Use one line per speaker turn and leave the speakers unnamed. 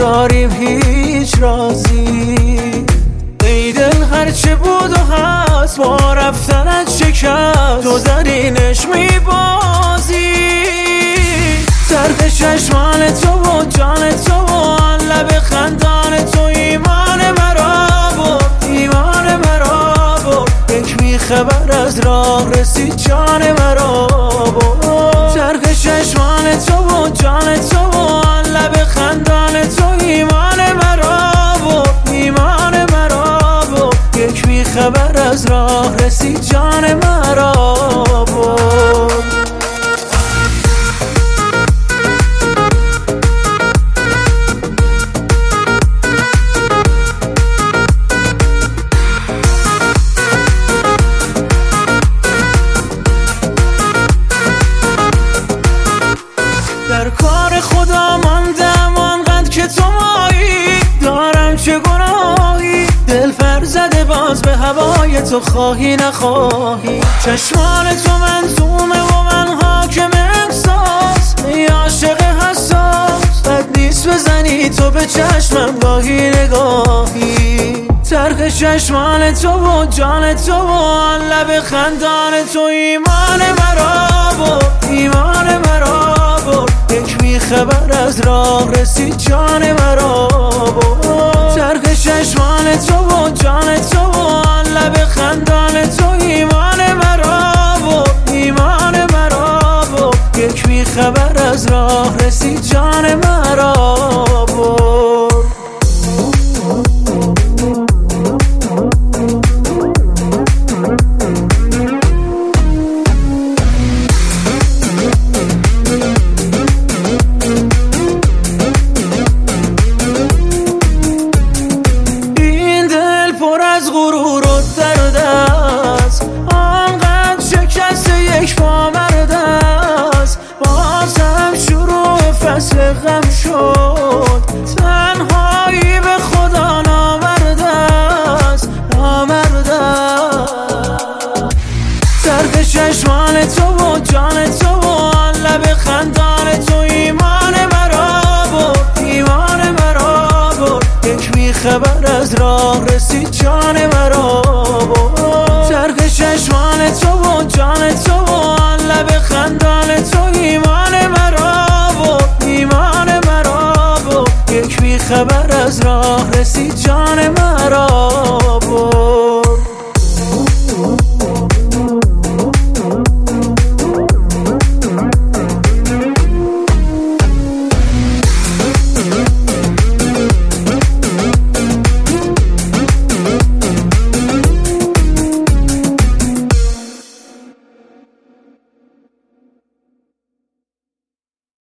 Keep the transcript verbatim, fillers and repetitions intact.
نداریم هیچ رازی. ای دل هرچه بود و هست با رفتنت شکست، تو درینش میبازی. زرد چشمان تو و جان تو و آن لب خندان تو ایمان مرا برد، ایمان مرا برد. یک میخبر از راه رسید جان مرا برد. زرد چشمان تو و جان تو و آن لب خندان تو ایمان مرا برد، ایمان مرا برد. یک میخبر از راه رسید جان مرا برد. در کار خدا ماندم آنقدر که تو مایی، دارم چه گناهی دل پر زده باز به هوای تو، خواهی نخواهی. چشمان تو منظومه و من حاکم احساس، ای عاشق حساس بد نیست بزنی تو به چشمم گاهی نگاهی. ترک چشمان تو و جان تو و آن لب خندان تو ایمان مرا برد، ایمان مرا برد. یک میخبر از راه رسید جان مرا برد. ترک چشمان تو و جان تو و آن لب خندان تو ایمان مرا برد، ایمان مرا برد. یک میخبر از راه رسید جان مرا برد. غرور و درد است، آنقدر شکست یک پامرد است. بازم شروع فصل غم شد، تنهایی به خدا نامرد است، نامرد است. زرد چشمان تو و جان تو و آن لب خندان تو ایمان مرا برد، ایمان مرا برد. یک میخبر از راه رسید جان مرا برد. ترک چشمان تو و جان تو و آن لب خندان تو ایمان مرا برد، ایمان مرا برد. یک میخبر از راه رسید جان مرا